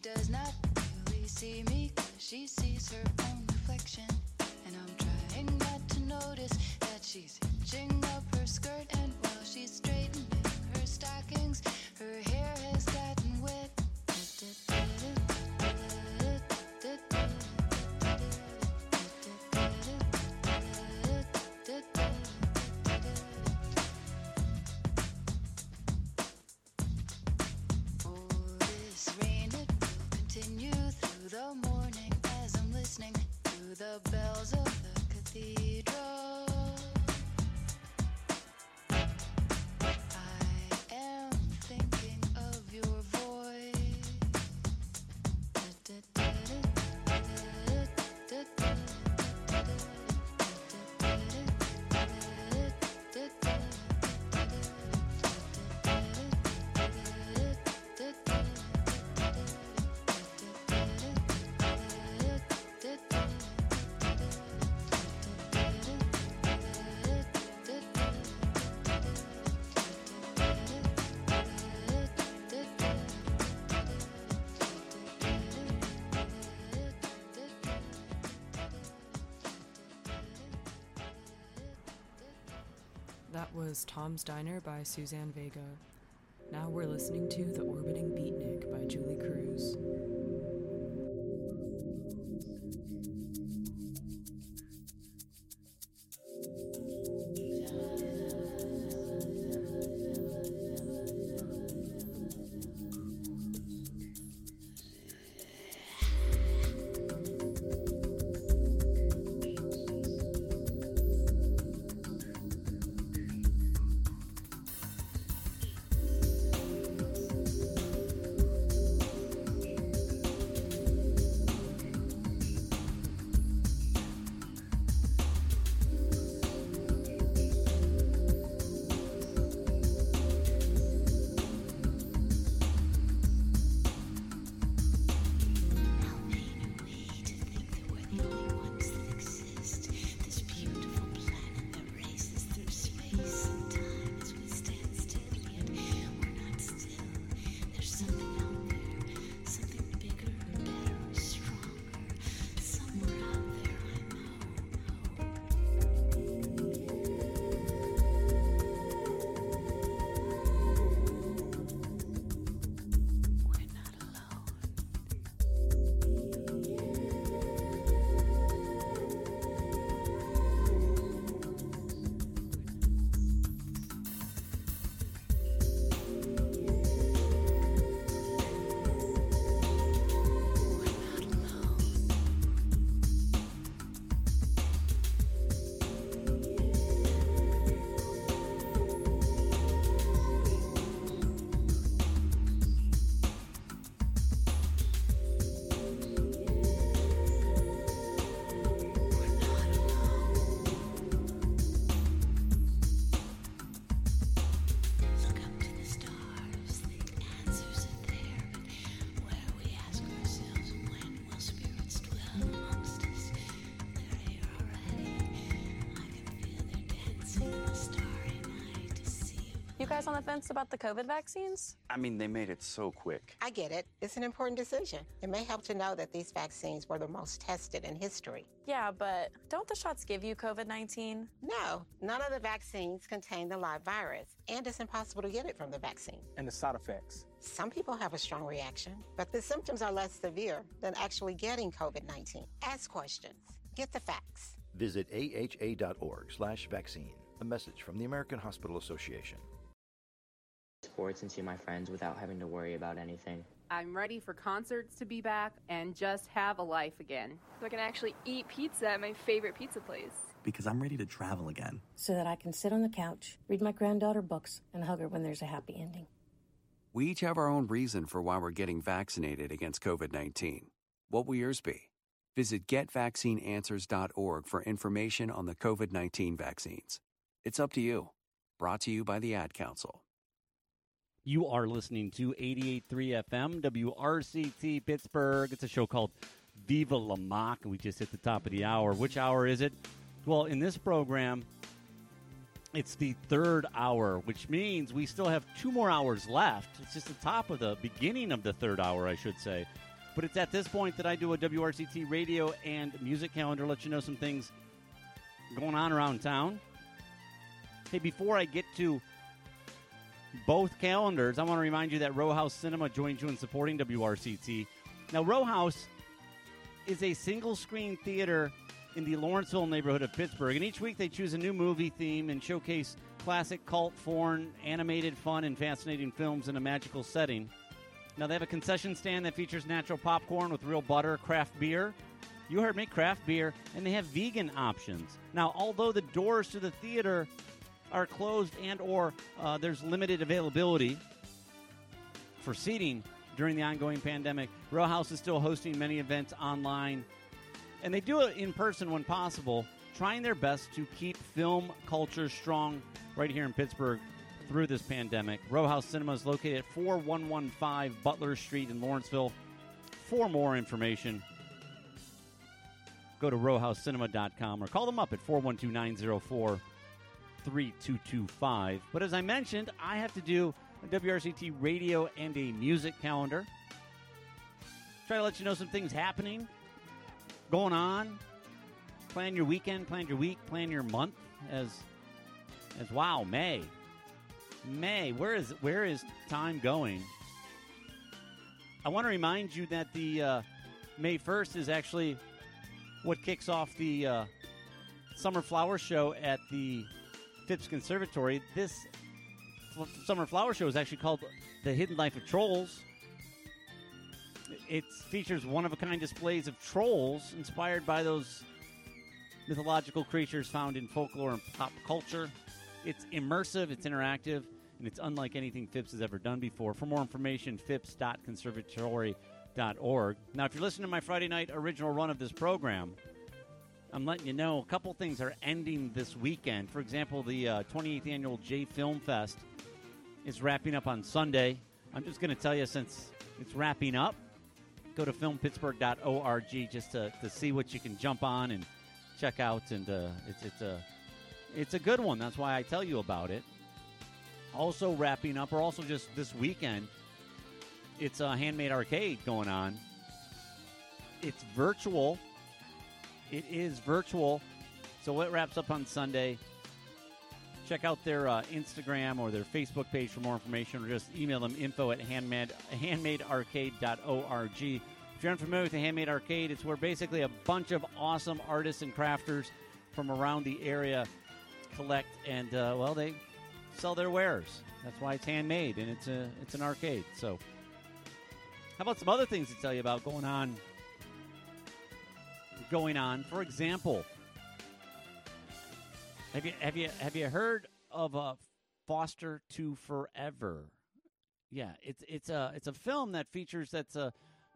does not really see me, 'cause she sees her own reflection. And I'm trying not to notice that she's hitching up her skirt, and while she's straightening her stockings, her hair has gotten wet. Oh, this rain, it will continue through the morning as I'm listening to the bells of the cathedral. I am thinking of your voice. That was Tom's Diner by Suzanne Vega. Now we're listening to The Orbiting Beatnik by Julie Cruz. You guys on the fence about the COVID vaccines? I mean, they made it so quick. I get it. It's an important decision. It may help to know that these vaccines were the most tested in history. Yeah, but don't the shots give you COVID-19? No, none of the vaccines contain the live virus, and it's impossible to get it from the vaccine. And the side effects? Some people have a strong reaction, but the symptoms are less severe than actually getting COVID-19. Ask questions. Get the facts. Visit aha.org/vaccine. A message from the American Hospital Association. Sports and see my friends without having to worry about anything. I'm ready for concerts to be back and just have a life again. So I can actually eat pizza at my favorite pizza place. Because I'm ready to travel again. So that I can sit on the couch, read my granddaughter books, and hug her when there's a happy ending. We each have our own reason for why we're getting vaccinated against COVID-19. What will yours be? Visit getvaccineanswers.org for information on the COVID-19 vaccines. It's up to you. Brought to you by the Ad Council. You are listening to 88.3 FM, WRCT Pittsburgh. It's a show called Viva La Mock, and we just hit the top of the hour. Which hour is it? Well, in this program, it's the third hour, which means we still have 2 more hours left. It's just the top of the beginning of the third hour, I should say. But it's at this point that I do a WRCT radio and music calendar, let you know some things going on around town. Hey, before I get to both calendars, I want to remind you that Row House Cinema joins you in supporting WRCT. Now, Row House is a single-screen theater in the Lawrenceville neighborhood of Pittsburgh, and each week they choose a new movie theme and showcase classic, cult, foreign, animated, fun, and fascinating films in a magical setting. Now, they have a concession stand that features natural popcorn with real butter, craft beer. You heard me, craft beer, and they have vegan options. Now, although the doors to the theater are closed and or there's limited availability for seating during the ongoing pandemic, Row House is still hosting many events online, and they do it in person when possible, trying their best to keep film culture strong right here in Pittsburgh through this pandemic. Row House Cinema is located at 4115 Butler Street in Lawrenceville. For more information, go to rowhousecinema.com or call them up at 412-904-3225. But as I mentioned, I have to do a WRCT radio and a music calendar. Try to let you know some things happening, going on. Plan your weekend, plan your week, plan your month as wow, May, where is time going? I want to remind you that the May 1st is actually what kicks off the Summer Flower Show at the Phipps Conservatory. This Summer Flower Show is actually called The Hidden Life of Trolls. It features one-of-a-kind displays of trolls inspired by those mythological creatures found in folklore and pop culture. It's immersive, it's interactive, and it's unlike anything Phipps has ever done before. For more information, phipps.conservatory.org. Now, if you're listening to my Friday night original run of this program, I'm letting you know a couple things are ending this weekend. For example, the 28th annual J Film Fest is wrapping up on Sunday. I'm just going to tell you, since it's wrapping up, go to filmpittsburgh.org just to see what you can jump on and check out. And it's a good one. That's why I tell you about it. Also wrapping up, or also just this weekend, it's a Handmade Arcade going on. It's virtual. It is virtual. So it wraps up on Sunday. Check out their Instagram or their Facebook page for more information, or just email them info@handmadearcade.org. If you're unfamiliar with the Handmade Arcade, it's where basically a bunch of awesome artists and crafters from around the area collect, and they sell their wares. That's why it's handmade, and it's an arcade. So, how about some other things to tell you about going on? For example, have you heard of Foster to Forever? Yeah, it's a film that features this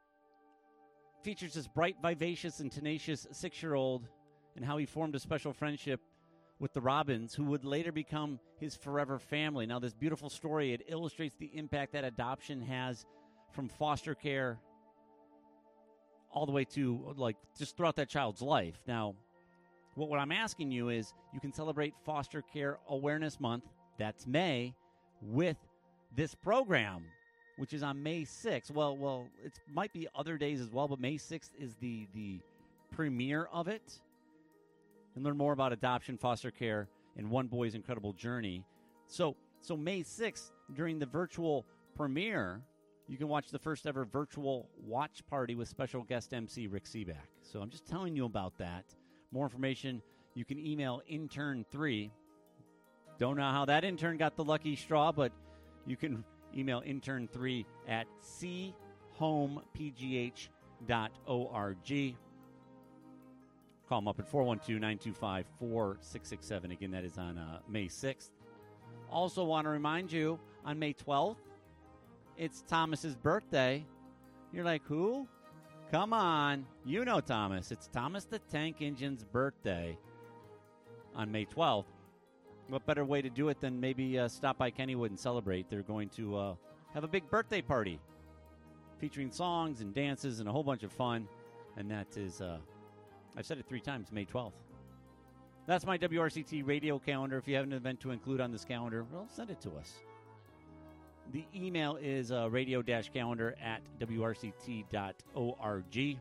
bright, vivacious, and tenacious 6-year-old, and how he formed a special friendship with the Robins, who would later become his forever family. Now, this beautiful story, it illustrates the impact that adoption has from foster care all the way to, just throughout that child's life. Now, what I'm asking you is, you can celebrate Foster Care Awareness Month, that's May, with this program, which is on May 6th. Well, it might be other days as well, but May 6th is the premiere of it. And learn more about adoption, foster care, and one boy's incredible journey. So May 6th, during the virtual premiere, you can watch the first ever virtual watch party with special guest MC Rick Seaback. So I'm just telling you about that. More information, you can email intern3. Don't know how that intern got the lucky straw, but you can email intern3 at chomepgh.org. Call them up at 412-925-4667. Again, that is on May 6th. Also want to remind you, on May 12th, it's Thomas's birthday. You're like, who? Come on. You know Thomas. It's Thomas the Tank Engine's birthday on May 12th. What better way to do it than maybe stop by Kennywood and celebrate? They're going to have a big birthday party featuring songs and dances and a whole bunch of fun. And that is... I've said it 3 times, May 12th. That's my WRCT radio calendar. If you have an event to include on this calendar, well, send it to us. The email is radio-calendar@wrct.org.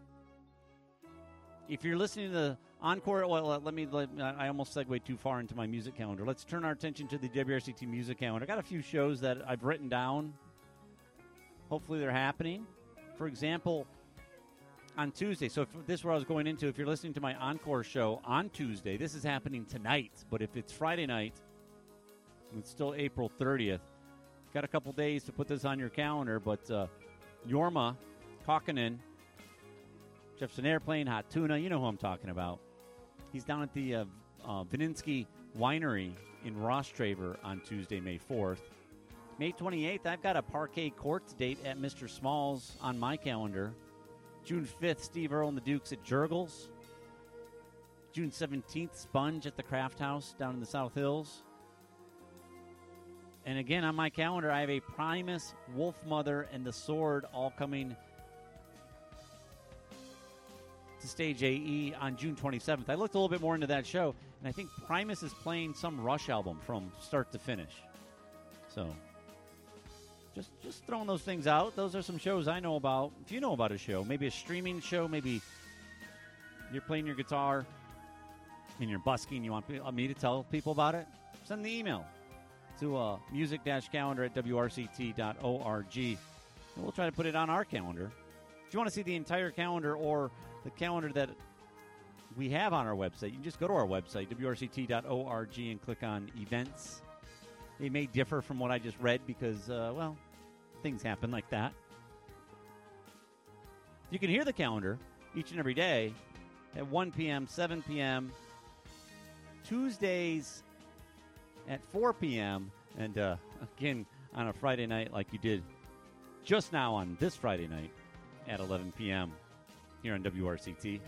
If you're listening to the Encore, I almost segued too far into my music calendar. Let's turn our attention to the WRCT music calendar. I got a few shows that I've written down. Hopefully they're happening. For example, on Tuesday, so if this is where I was going into, if you're listening to my Encore show on Tuesday, this is happening tonight, but if it's Friday night, it's still April 30th. Got a couple days to put this on your calendar, but Jorma Kaukonen, Jefferson Airplane, Hot Tuna, you know who I'm talking about. He's down at the Vininsky Winery in Rostraver on Tuesday, May 4th. May 28th, I've got a Parquet Courts date at Mr. Small's on my calendar. June 5th, Steve Earle and the Dukes at Jurgles. June 17th, Sponge at the Craft House down in the South Hills. And again, on my calendar, I have a Primus, Wolfmother, and The Sword all coming to Stage AE on June 27th. I looked a little bit more into that show, and I think Primus is playing some Rush album from start to finish. So, just throwing those things out. Those are some shows I know about. If you know about a show, maybe a streaming show, maybe you're playing your guitar and you're busking, you want me to tell people about it, send the email to music-calendar@wrct.org. And we'll try to put it on our calendar. If you want to see the entire calendar or the calendar that we have on our website, you can just go to our website, wrct.org, and click on events. They may differ from what I just read because, things happen like that. You can hear the calendar each and every day at 1 p.m., 7 p.m., Tuesdays at 4 p.m., and again on a Friday night like you did just now on this Friday night at 11 p.m. here on WRCT.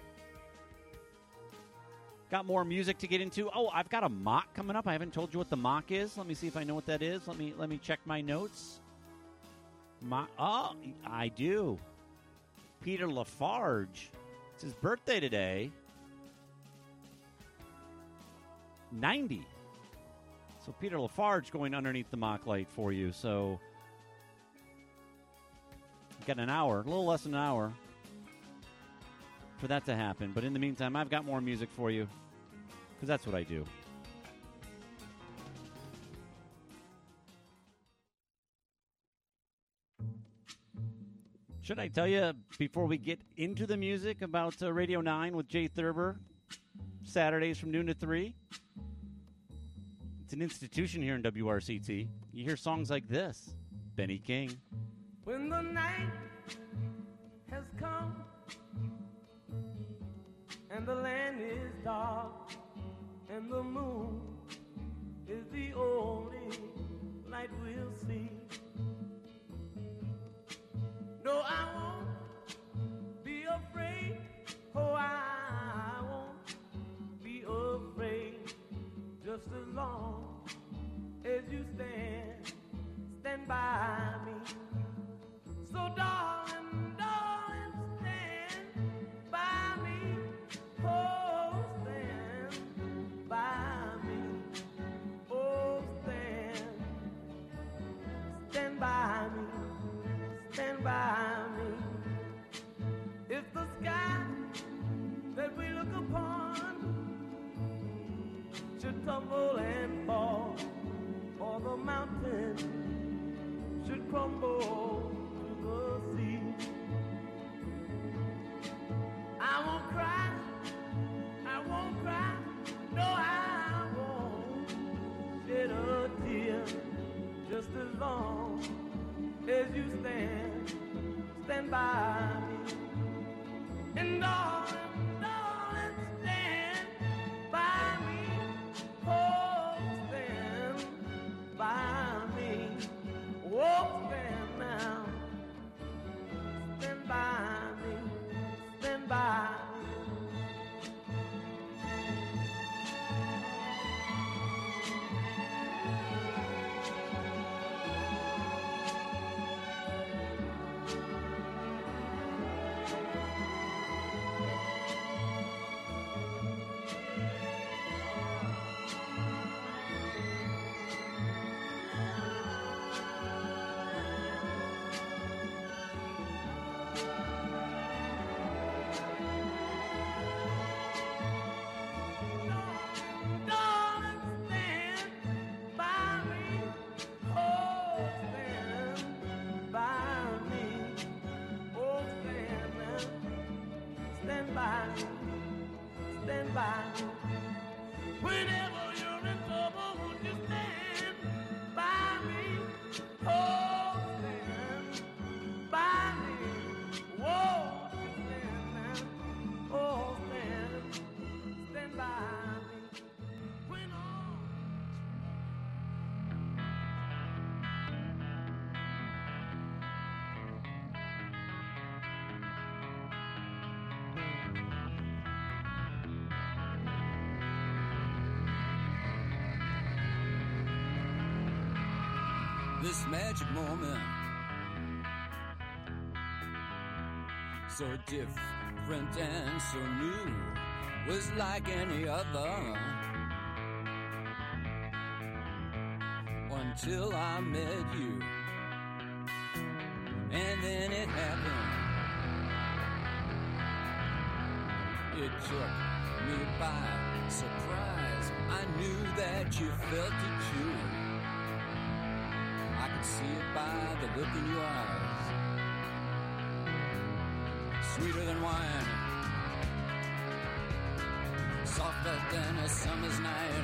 Got more music to get into. Oh, I've got a mock coming up. I haven't told you what the mock is. Let me see if I know what that is. Let me check my notes. Oh, I do. Peter Lafarge. It's his birthday today. 90. So Peter Lafarge going underneath the mock light for you. So you've got an hour, a little less than an hour for that to happen. But in the meantime, I've got more music for you because that's what I do. Should I tell you before we get into the music about Radio 9 with Jay Thurber, Saturdays from noon to 3? It's an institution here in WRCT. You hear songs like this, Benny King. When the night has come and the land is dark and the moon is the only light we'll see. No, I won't be afraid. Oh, I won't be afraid. Just as long as you stand by me. So darling, darling, stand by me. Oh, stand by me. Oh, stand by me. Stand by me. If the sky that we look upon should tumble and fall, or the mountain should crumble to the sea, I won't cry, no, I won't shed a tear, just as long as you stand by me. And darling, darling, stand by me. Oh, stand by me. Oh, stand now. Stand by me. Stand by me. by me. Whenever you're in trouble, won't you stand by me? Oh, stand by me. Whoa, stand now. Oh, stand by me. When all this magic moment, so different and so new, was like any other, until I met you, and then it happened. It took me by surprise. I knew that you felt it too. I could see it by the look in your eyes. Sweeter than wine, softer than a summer's night.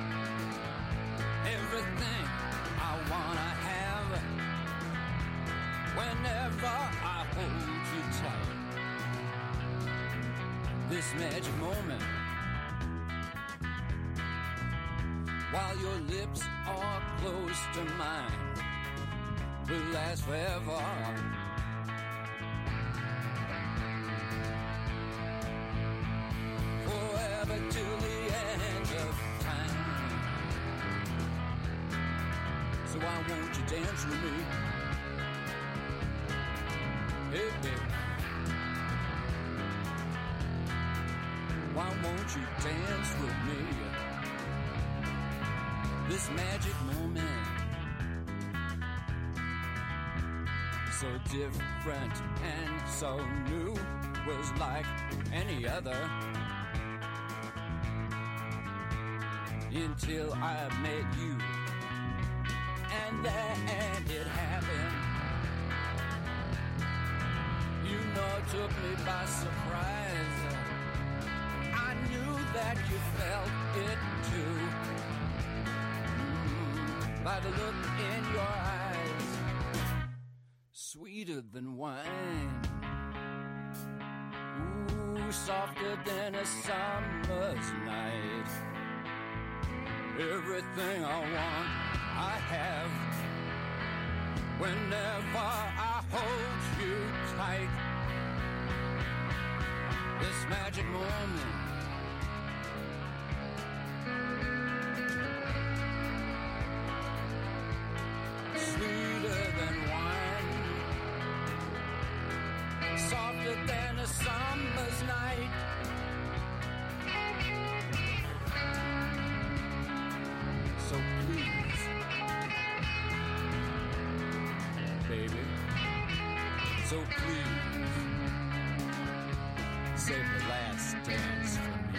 Everything I wanna have whenever I hold you tight. This magic moment, while your lips are close to mine, will last forever. Forever till the end of time. So why won't you dance with me? Hey, baby. Why won't you dance with me? This magic moment, so different and so new, was like any other, until I met you, and then it happened. You know, it took me by surprise. I knew that you felt it too, by the look in your eyes. Sweeter than wine, ooh, softer than a summer's night. Everything I want, I have, whenever I hold you tight. This magic moment, sweeter than wine, softer than a summer's night. So please, baby, so please, save the last dance for me.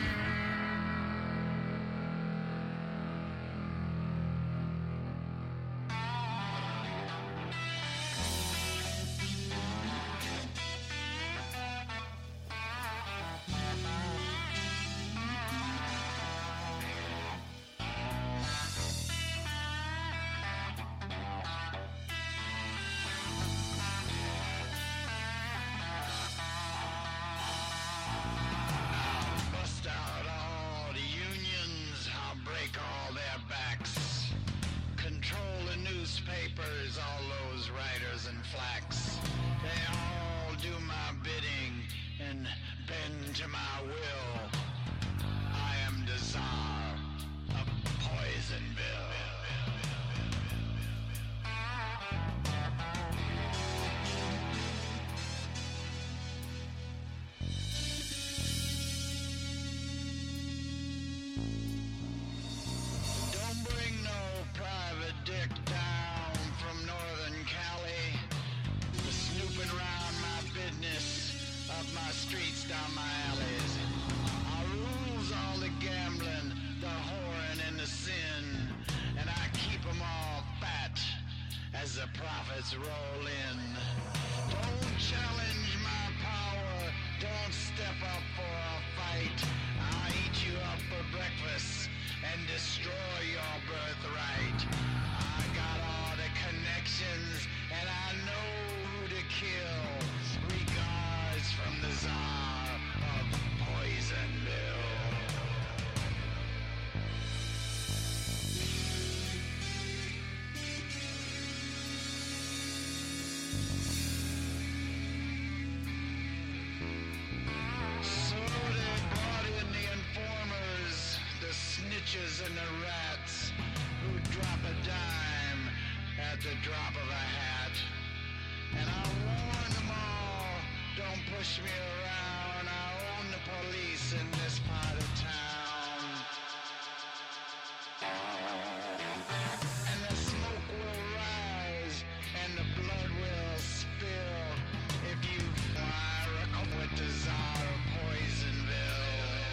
Papers, all those writers and flax, they all do my bidding and bend to my will. I am the Tsar of Poisonville. Don't bring no private dick down from Northern Cali, snooping around my business, up my streets, down my alleys. I rules all the gambling, the whoring, and the sin, and I keep them all fat as the profits roll in. Don't challenge my power, don't step up for a fight. I'll eat you for breakfast and destroy your birthright. I got all the connections and I know who to kill. Regards from the Tsar of Poisonville. So they brought in the informers, the snitches and the rats, who drop a dime at the drop of a hat. And I warned them all, don't push me around, I own the police in this part of town. And the smoke will rise, and the blood will spill, if you fire with the Tsar of Poisonville.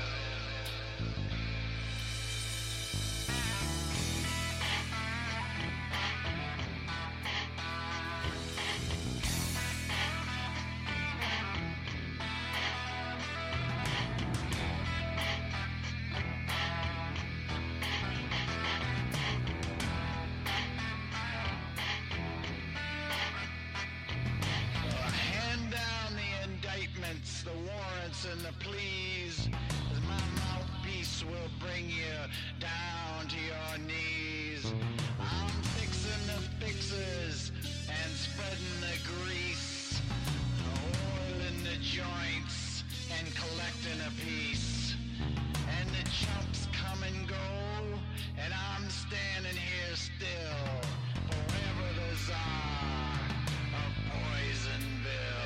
Hand down the indictments, the warrants and the pleas, as my mouthpiece will bring you down to your knees. I'm fixing the fixes and spreading the grease, oiling the joints and collecting a piece. And the chumps come and go, and I'm standing here still, forever the Tsar of Poisonville.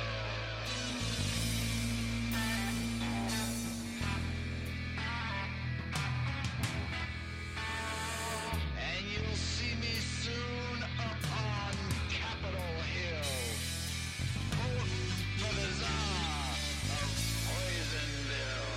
And you'll see me soon up on Capitol Hill. Vote for the Tsar of Poisonville.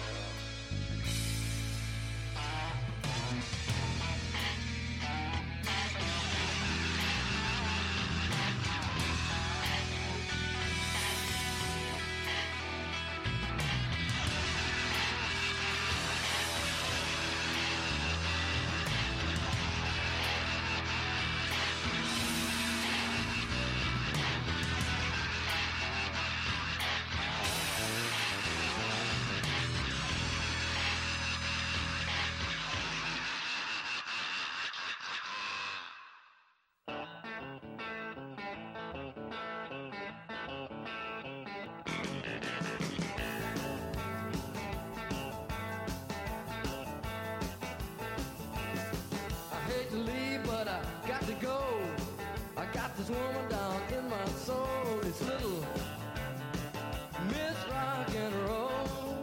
I hate to leave, but I got to go. I got this woman down in my soul. It's little Miss Rock and Roll.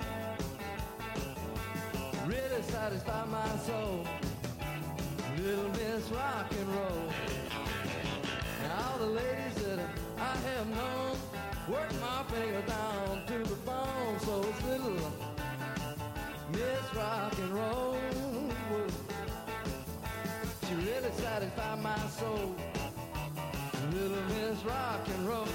Really satisfy my soul. Little Miss Rock and Roll. And all the ladies that I have known work my finger down to the bone. So it's little Miss Rock and Roll. She really satisfied my soul. Little Miss Rock and Roll.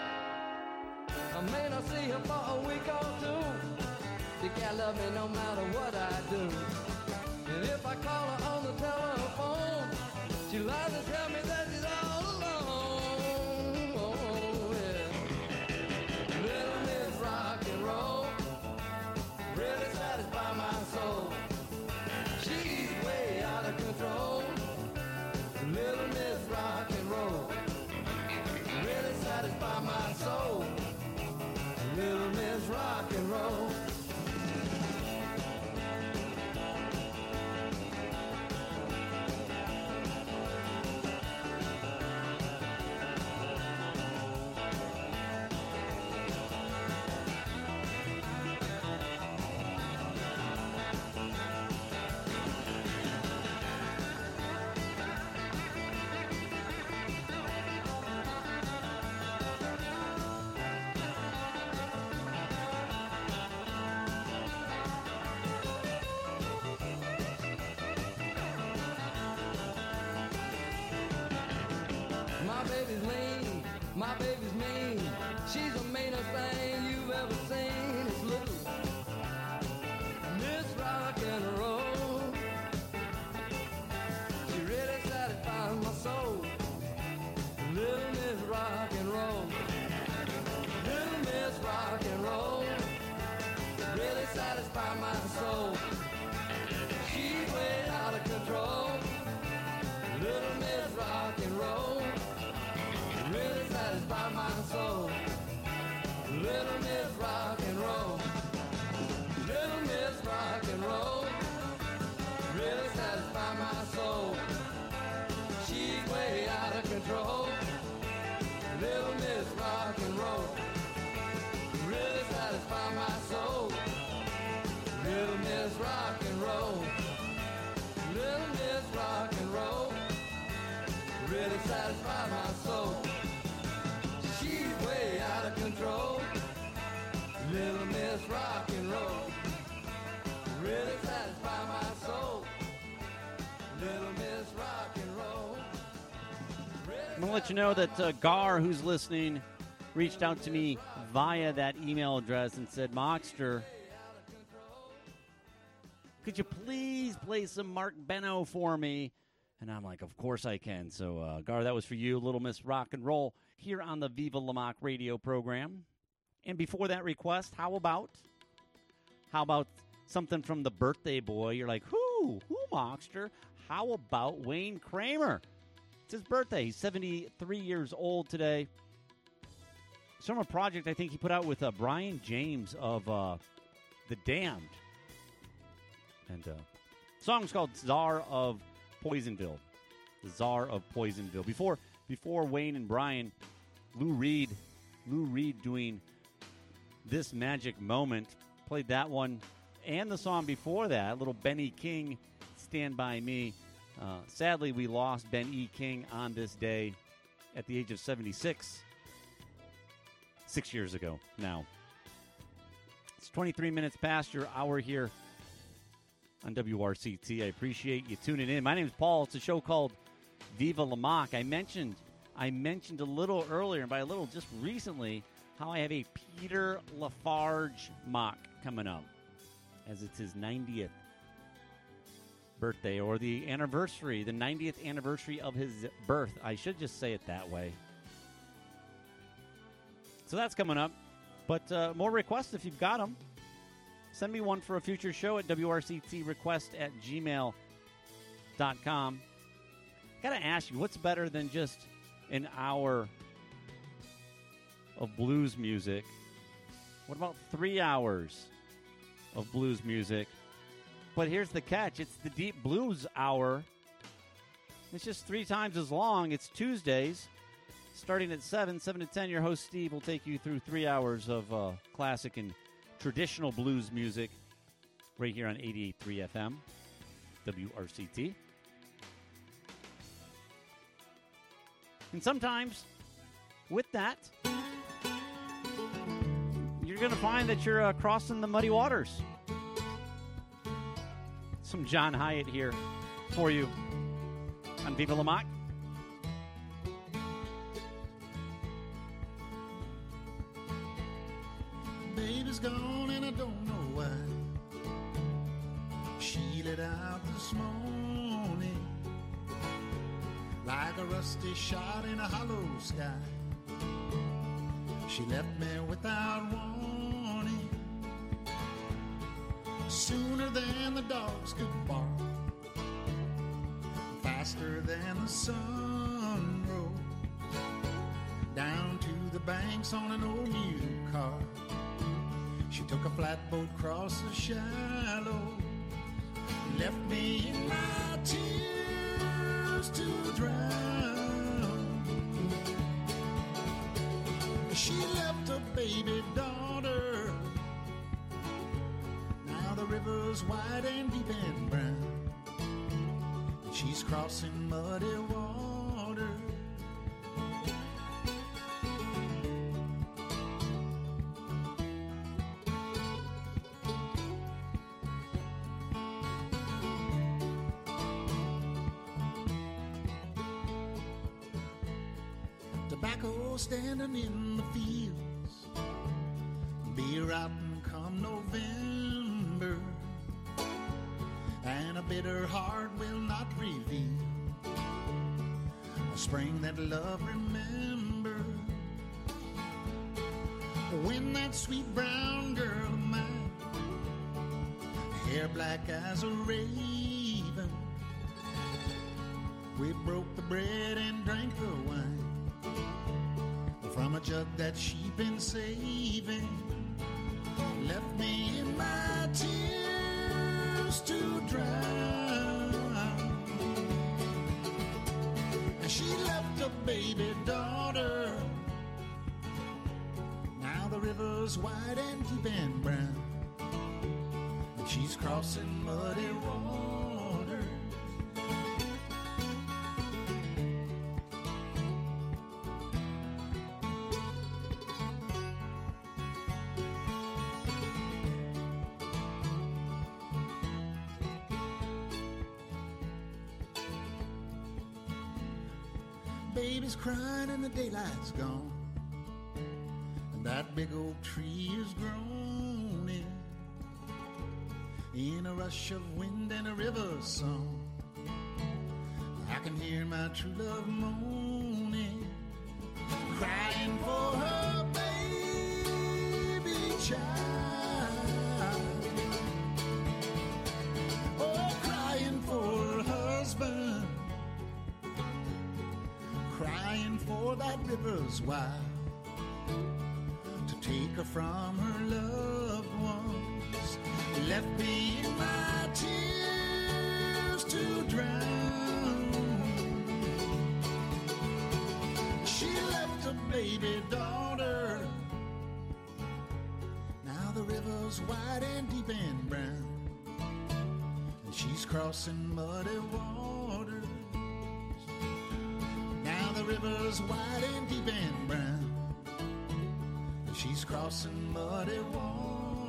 I may not see her for a week or two. She can't love me no matter what I do. And if I call her on the telephone, she lies and tell me that she's all alone. Oh, yeah. Little Miss Rock and Roll really satisfy my soul. She's way out of control. Little Miss Rock and Roll really satisfy my soul. Little Miss Rock and Roll. My baby's lean, my baby's mean. She's the meanest thing you've ever seen. It's little Miss Rock and Roll. satisfy my soul. She's way out of control. Little Miss Rock and Roll really satisfy my soul. Little Miss Rock and Roll. I'm going to let you know that Gar, who's listening, reached out to me via that email address and said, Mockster, could you please play some Mark Beno for me? And I'm like, of course I can. So, Gar, that was for you, Little Miss Rock and Roll, here on the Viva La Mock radio program. And before that request, how about something from the Birthday Boy? You're like, who, Mockster? How about Wayne Kramer? It's his birthday. He's 73 years old today. It's from a project I think he put out with Brian James of The Damned. And the song's called Czar of Poisonville. The Czar of Poisonville. Before Wayne and Brian, Lou Reed doing This Magic Moment. Played that one and the song before that, little Benny King, Stand By Me. Sadly, we lost Ben E. King on this day at the age of 76. 6 years ago now. It's 23 minutes past your hour here on WRCT. I appreciate you tuning in. My name is Paul. It's a show called Viva La Mock. I mentioned a little earlier, and by a little just recently, how I have a Peter Lafarge mock coming up, as it's his 90th birthday, or the 90th anniversary of his birth. I should just say it that way. So that's coming up. But more requests if you've got them. Send me one for a future show at wrctrequest@gmail.com. Got to ask you, what's better than just an hour of blues music? What about 3 hours of blues music? But here's the catch. It's the Deep Blues Hour. It's just 3 times as long. It's Tuesdays, starting at 7 to 10. Your host, Steve, will take you through 3 hours of classic and traditional blues music right here on 88.3 FM, WRCT. And sometimes, with that, you're going to find that you're crossing the muddy waters. Some John Hyatt here for you on Viva La Mock. Baby's gone and I don't know why. She let out this morning like a rusty shot in a hollow sky. She left me without warning, sooner than the dogs could bark, faster than the sun rolled down to the banks on an old new car. She took a flatboat across the shallow, left me in my tears to drown. She left a baby daughter. Now the river's wide and deep and brown, and she's crossing muddy water. Tobacco standing in the fields, beer out and come November, and a bitter heart will not reveal a spring that love remember. When that sweet brown girl of mine, hair black as a raven, we broke the bread and drank the wine from a jug that she'd been saving, left me in my tears to drown. And she left a baby daughter. Now the river's wide and deep and brown, and she's crossing muddy water. baby's crying and the daylight's gone, and that big oak tree is groaning in a rush of wind and a river song. I can hear my true love moaning, crying for her baby child. Oh, crying for her husband, crying for that river's wild, to take her from her loved ones, left me in my tears to drown. She left a baby daughter, now the river's wide and deep and brown, and she's crossing muddy waters. Now the river's wide and deep and brown, and she's crossing muddy waters.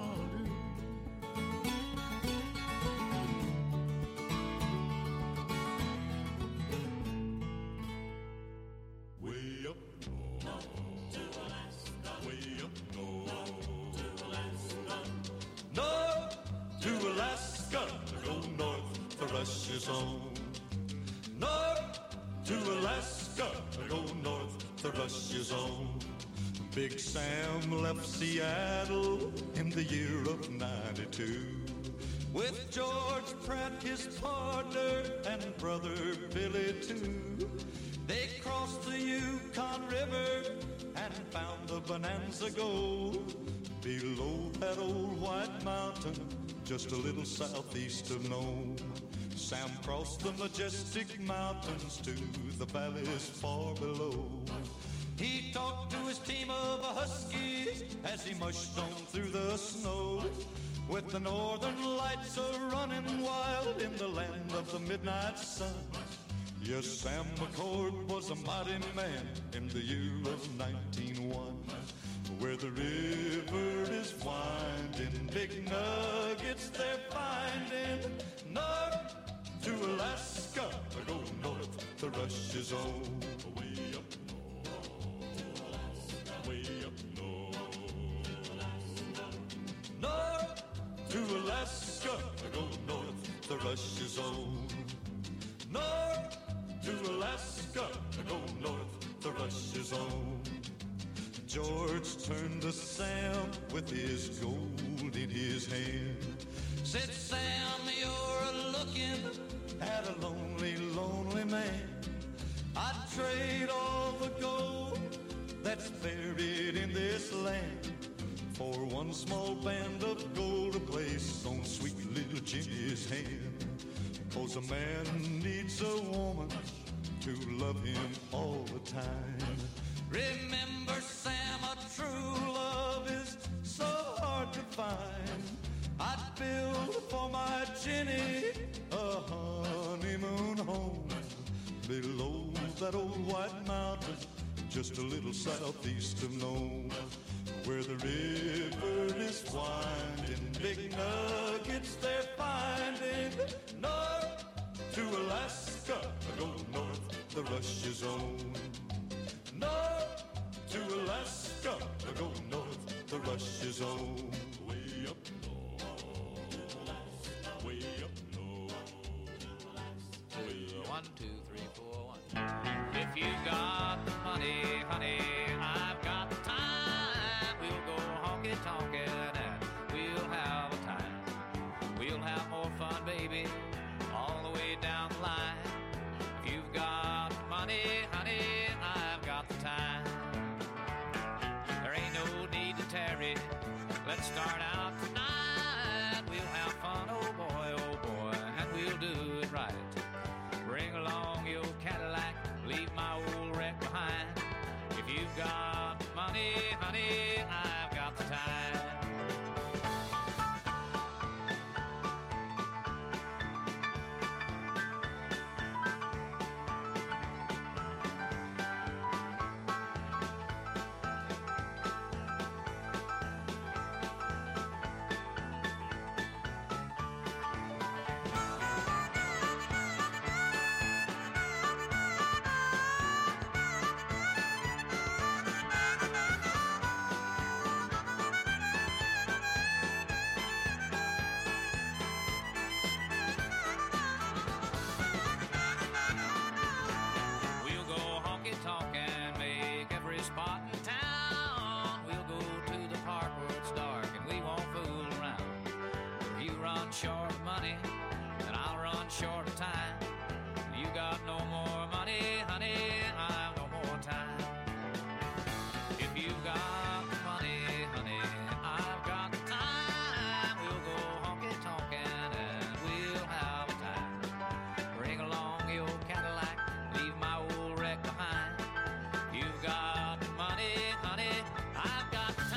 Way up north to Alaska, way up north to Alaska, north to Alaska, go north, the rush is on. North to Alaska, go north, the rush is on. Big Sam left Seattle in the year of '92 with George Pratt, his partner, and brother Billy too. They crossed the Yukon River and found the Bonanza Gold below that old white mountain, just a little southeast of Nome. Sam crossed the majestic mountains to the valleys far below. He talked to his team of huskies as he mushed on through the snow, with the northern lights a-running wild in the land of the midnight sun. Yes, Sam McCord was a mighty man in the year of 1901, where the river is winding, big nuggets they're finding. North to Alaska, go north, the rush is on. Way up north, way up north, north to Alaska, go north, the rush is on. North to Alaska, go north, the rush is on. George turned to Sam with his gold in his hand. Said, Sam, you're looking at a lonely, lonely man. I'd trade all the gold that's buried in this land for one small band of gold to place on sweet little Jimmy's hand. 'Cause a man needs a woman to love him all the time. Remember, Sam, a true love is so hard to find. I'd build for my Jenny a honeymoon home below that old white mountain, just a little southeast of Nome, where the river is winding, big nuggets they're finding. North to Alaska, go north, the rush is on. North to Alaska, go north, the rush is on. Way up north, way up north, way up. 1, 2, 3, 4, 1. If you got the money, honey, I've got the time. We'll go honky-tonkin' and we'll have a time. We'll have more fun, baby, all the way down the line. If you've got money, honey, I've got the time. There ain't no need to tarry. Let's start out tonight. We'll have fun, oh boy, and we'll do it right. Bring along your Cadillac, leave my old wreck behind. If you've got money, honey, I've got the time. time. You got no more money, honey, I've no more time. If you got the money, honey, I've got the time. We'll go honky-tonkin' and we'll have a time. Bring along your Cadillac, leave my old wreck behind. You've got the money, honey, I've got the time.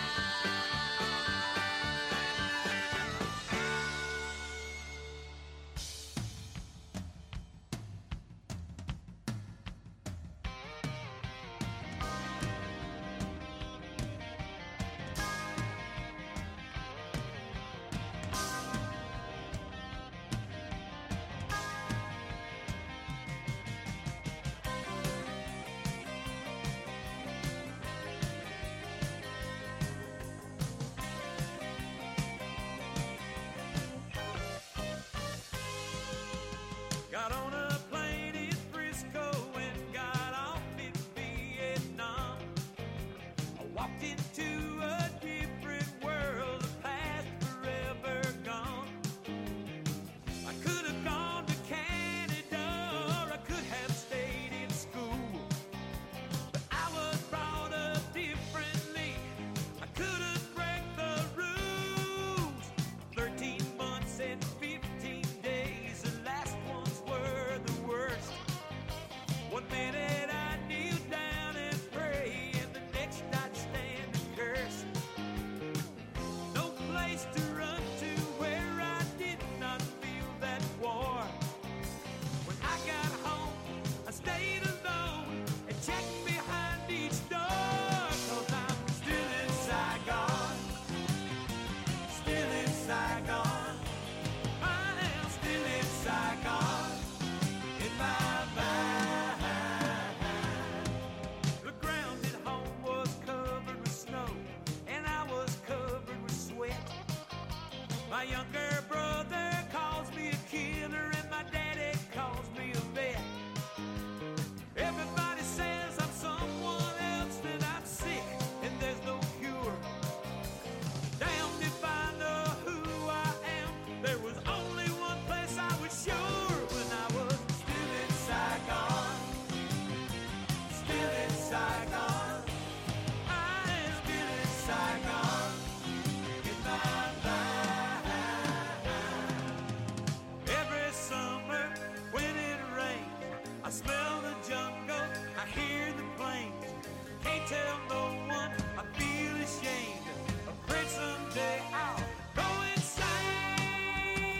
Got on a plane in Frisco and got off in Vietnam. I walked into a different world, a past forever gone. I could have gone to Canada or I could have stayed in school. But I was brought up differently. I couldn't break the rules. 13 months and 15 days, the last ones were the worst. 1 minute I kneel down and pray, and the next I'd stand and curse. No place to run to where I did not feel that war. When I got home, I stayed alone and checked behind each door. 'Cause I'm still in Saigon, still in Saigon. I am still in Saigon, in my mind. The ground at home was covered with snow, and I was covered with sweat. My younger brother calls me a killer, and my daddy calls me a vet. Everybody says I'm someone else, that I'm sick, and there's no cure. Damned if I know who I am. There was only one place I was sure, when I was still in Saigon. Still in Saigon. I am still in Saigon, in my mind. Every summer when it rains, I smell the jungle, I hear the plains. Can't tell no one, I feel ashamed. Afraid someday I'll go insane.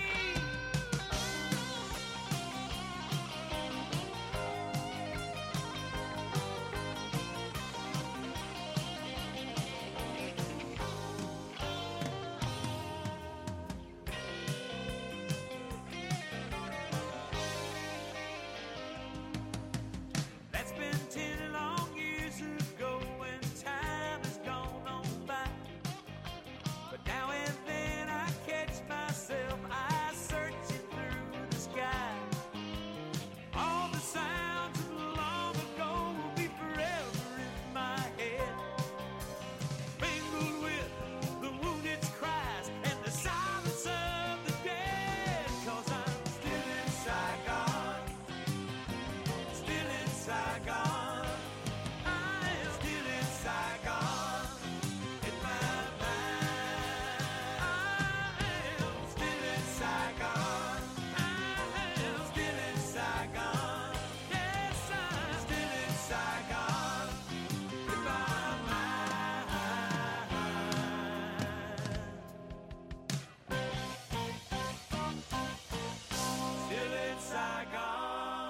That's been 10 long years ago, and time has gone on by. But now and then I catch myself, I searching through the sky. All the sounds of long ago will be forever in my head, mingled with the wounded's cries and the silence of the dead. 'Cause I'm still in Saigon, still in Saigon. I am still in Saigon, in my mind. I am still in Saigon. I am still in Saigon. Yes, I'm still in Saigon, in my mind. Still in Saigon.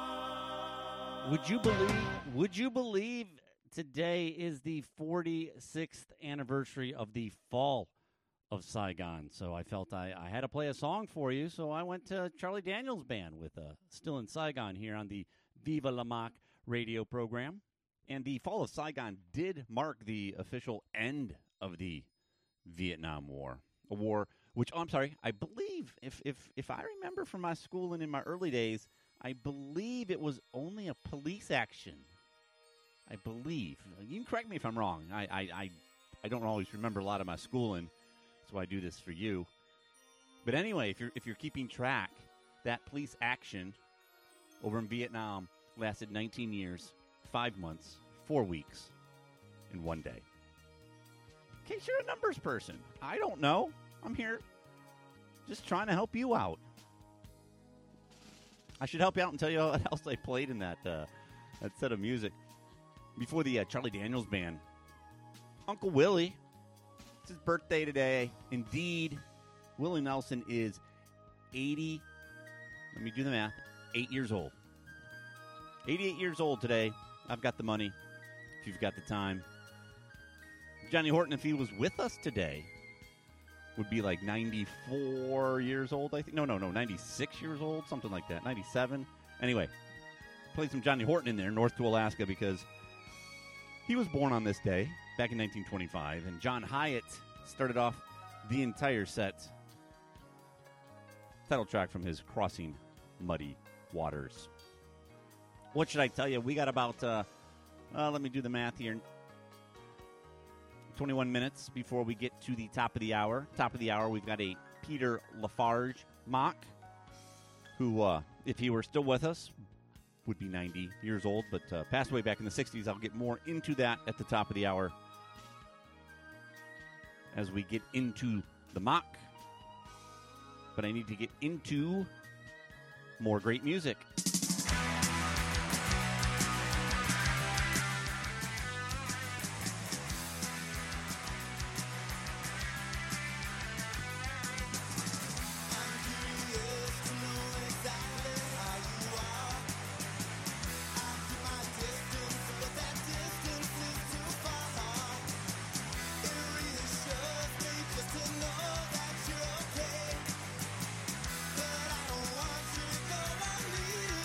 Would you believe today is the 46th anniversary of the fall of Saigon? So I felt I had to play a song for you, so I went to Charlie Daniels Band with Still in Saigon here on the Viva La Mock radio program. And the fall of Saigon did mark the official end of the Vietnam War. A war which, I'm sorry, I believe, if I remember from my schooling in my early days, I believe it was only a police action. I believe. You can correct me if I'm wrong. I don't always remember a lot of my schooling. That's why I do this for you. But anyway, if you're keeping track, that police action over in Vietnam lasted 19 years, 5 months, 4 weeks, and 1 day. In case you're a numbers person, I don't know. I'm here just trying to help you out. I should help you out and tell you what else I played in that set of music. Before the Charlie Daniels Band, Uncle Willie. It's his birthday today. Indeed, Willie Nelson is 80, let me do the math, 8 years old. 88 years old today. I've got the money, if you've got the time. Johnny Horton, if he was with us today, would be like 94 years old, I think. No, 96 years old, something like that, 97. Anyway, play some Johnny Horton in there, North to Alaska, because he was born on this day back in 1925, and John Hyatt started off the entire set. Title track from his Crossing Muddy Waters. What should I tell you? We got about, let me do the math here, 21 minutes before we get to the top of the hour. Top of the hour, we've got a Peter Lafarge mock, who, if he were still with us, would be 90 years old, but passed away back in the 60s. I'll get more into that at the top of the hour as we get into the mock. But I need to get into more great music. But I don't want you to go on leading.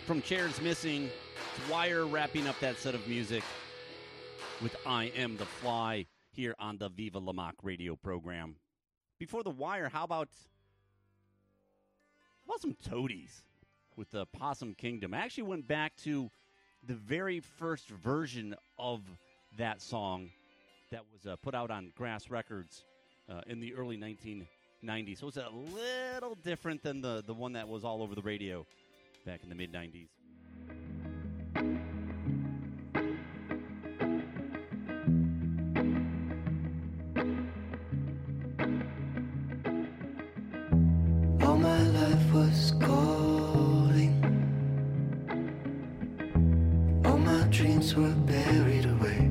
from Chairs Missing, it's Wire wrapping up that set of music with I Am the Fly here on the Viva La Mock radio program. Before the Wire, how about some Toadies with the Possum Kingdom? I actually went back to the very first version of that song that was put out on Grass Records in the early 1990s. So it's a little different than the one that was all over the radio back in the mid-90s. All my life was calling. All my dreams were buried away.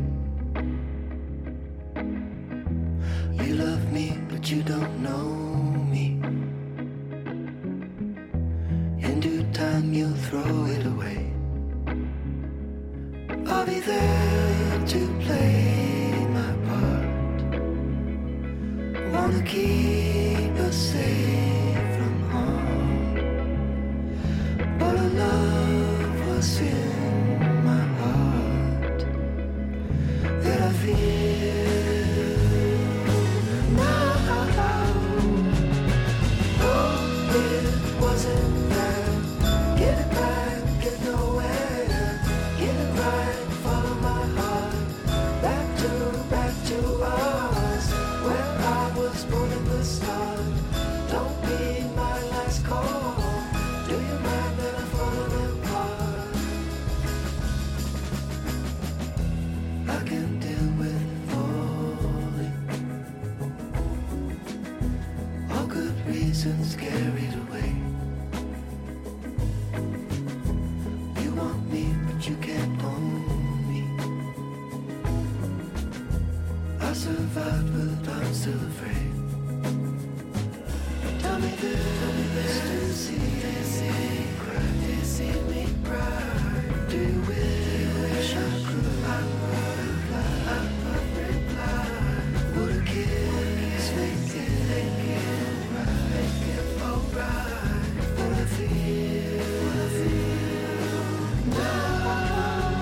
You love me, but you don't know me. In due time you'll throw it away. I'll be there to play my part. Wanna keep us safe from harm, but our love was in my heart that I feel now. Oh, it wasn't there. Get it back, get nowhere. Get it right, follow my heart. Back to us, where I was born in the start. Don't be my last call. Do you mind that I'm falling apart? I can deal with falling. All good reasons carried away. You want me, but you can't own me. I survived, but I'm still afraid. Tell me this, do you see me cry? Do you wish I could reply? Would a kiss make it alright? What I feel now.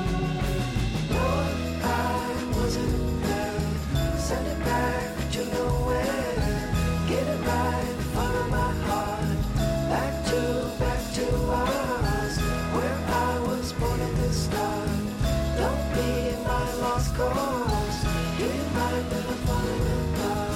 No, I wasn't there. Send it back to nowhere. Get it right, follow my heart. Back to us, where I was born at the start. Don't be my lost cause. Do you mind that I'm falling apart?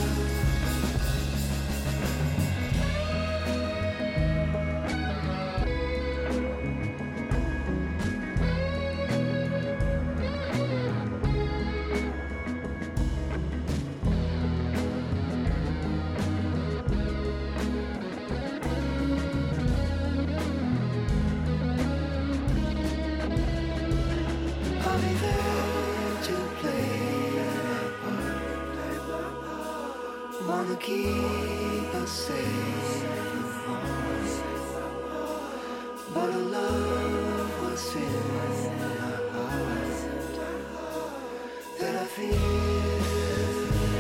I'll be there to play my part. Wanna keep us safe from harm, but our love was in my heart that I feel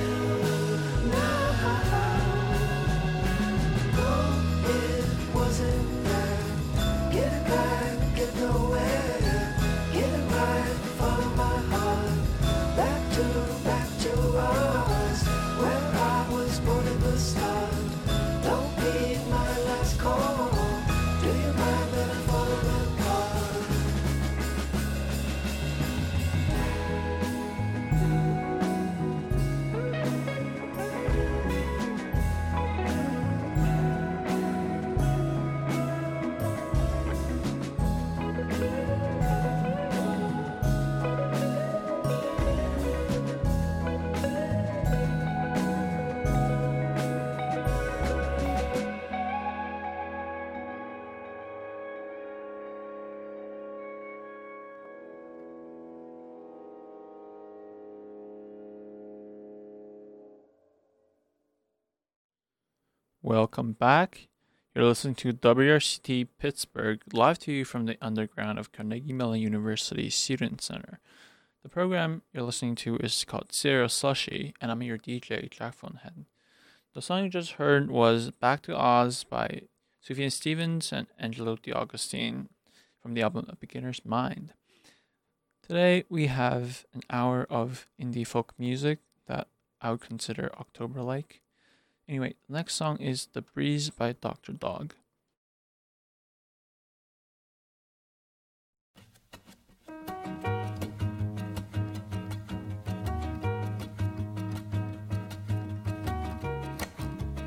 now. Oh, it wasn't there. Get it back, get nowhere. Get it right, follow my heart. Back to us, where I was born in the start. Don't be my last call. Do you mind that I'm falling apart? Welcome back. You're listening to WRCT Pittsburgh, live to you from the underground of Carnegie Mellon University Student Center. The program you're listening to is called Serial Slushy, and I'm your DJ, Jack Funhead. The song you just heard was Back to Oz by Sufjan Stevens and Angelo DiAugustine from the album A Beginner's Mind. Today we have an hour of indie folk music that I would consider October-like. Anyway, the next song is The Breeze by Dr. Dog.